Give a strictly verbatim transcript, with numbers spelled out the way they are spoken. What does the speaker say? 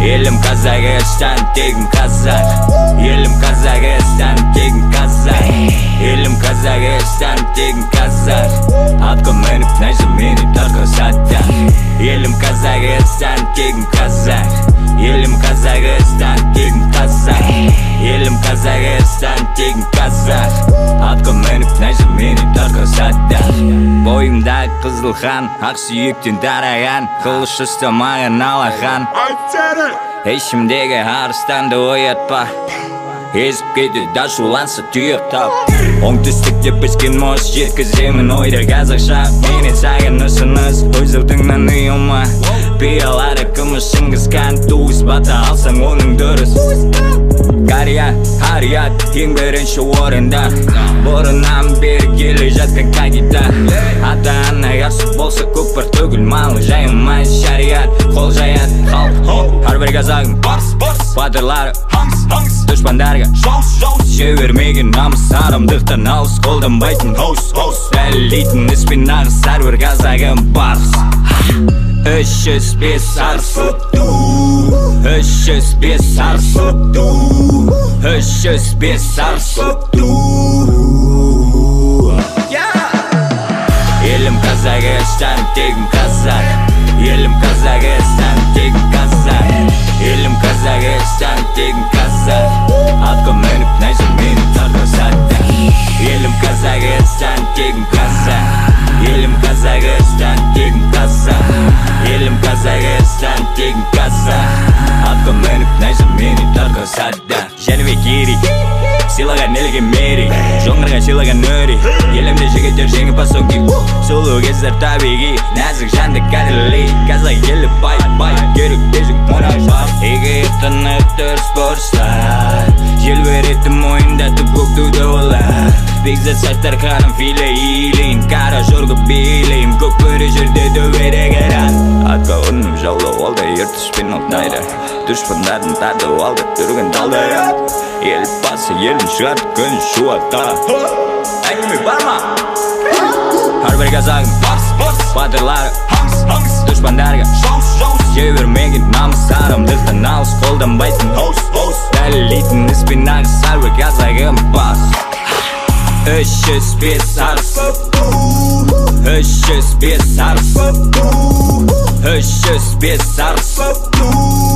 Elim Kazakhstan tegim Kazak. Elim Kazakhstan tegim Kazak. Elim Kazakhstan tegim Kazak. Atqa minib najim meni tarqasatda. Elim Kazakhstan tegim Kazak. Elim Kazakhstan tegim Kazak. Elim Kazakhstan tegim Kazak. Atqa minib najim meni tarqasatda. Boyimda qizilxan, aq suyukdan taragan, qilish istamagan alaxan. Eşimdeki arıstandı oyatpa, ezip kedi daşulansa tuyuqtap. Оңтүстікте піскен моз жеткіземін ойда қазақша. Менен саған ұсыныс, өзілдіңнен ұйылма. Пиялары күміс шыңғысқан, туыс бата алсаң оның дұрыс. Қария, харият, ең бірінші орында. Бұрыннан бері келе жатқан кандида. Ата-ана қарсы болса көкпар төгіл малы, жайылмай шариат, қол жаят халық. Әрбір қазағым батырлары дұшпандарға жібермеген намыс, арамдықтан алыс, қолданбайтын хоус дәлелейтін іспен нағыз әрбір қазағым барыс. Үш жүз бес арыс, үш жүз бес арыс, үш жүз бес арыс. Елім Kazakhstan tegim Kazak. Елім Kazakhstan tegim Kazak. Елім Kazakhstan tegim Kazak. Atqa minib najim meni tarqasatda. Елім Kazakhstan tegim Kazak. Елім Kazakhstan tegim Kazak. Елім Kazakhstan tegim Kazak. Atqa minib najim meni tarqasatda. Жәнібек ерек, сыйлаған елге мерек, жоңғарға сыйлаған өрек. Елімде жігіттер жеңіп асоки, сұлу кездер табиғи, нәзік жанды қадірлей. Қазақ елі бай-бай, керек тежік мұнай. Егер тынық дұрыс болса, жел беретін мойындатып көк туды олар. Бекзат сақтар қарым филе илейін, қара жорғы билейін, көк көрі жерде дөбере керан. Атқа ұнып жаулы олда ертіспен алтайда, дұшпандарын тарды алды түрген талдайы. Ел басы елін шығарды күн шуатта. Әңгіме бар ма? Әрбір қазағым батырлары дұшпандарға жібермеген намыс, арамдықтан алыс, қолданбайтын хоус дәлелейтін іспен нағыз әрбір қазағым бас. Үш жүз бес арыс, үш жүз бес арыс, үш жүз бес арыс.